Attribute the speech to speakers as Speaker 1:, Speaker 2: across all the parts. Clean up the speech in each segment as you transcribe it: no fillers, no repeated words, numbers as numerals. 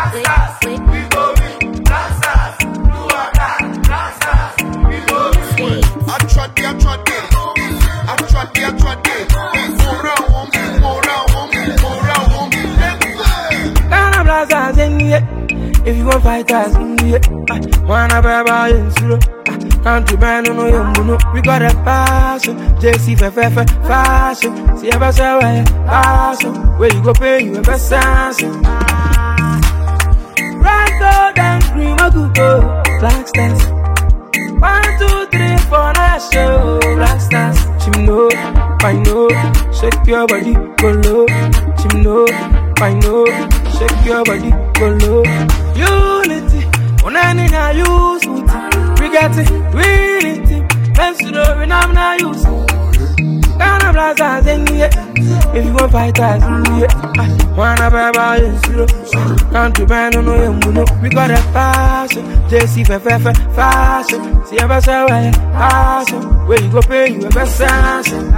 Speaker 1: If you gon' fight us, wanna buy in zero. Country man, no, we got a passion. JC, fashion. See, ever say, passion. Where you go pay, you ever sanction. Right go, then green, I could go. Black stars. 1, 2, 3, 4, nice show. Black stars. Chim know, I know. Shake your body, go low. Chim know, I know. Shake your body, go low. Unity, on any na use. We get it, unity. Let's do it, when I'm not used. Gonna blast us in here. If you gon' fight us in here, wanna buy in zero. Country band, no, we got a passion. JC, fashion. See, ever say, passion. Where you go pay, you ever sanction.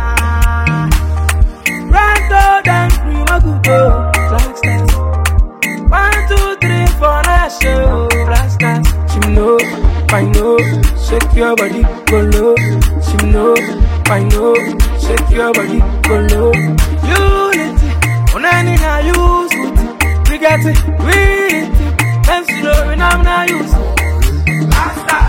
Speaker 1: Right go, then green, I could go. Black stars. 1, 2, 3, 4, nice show. Black stars. She know, I know. Shake your body, go low. She know, I know. Shake your body, go low. Unity, on any na use. We get it, unity. Let's do it, when I'm not used. Black stars.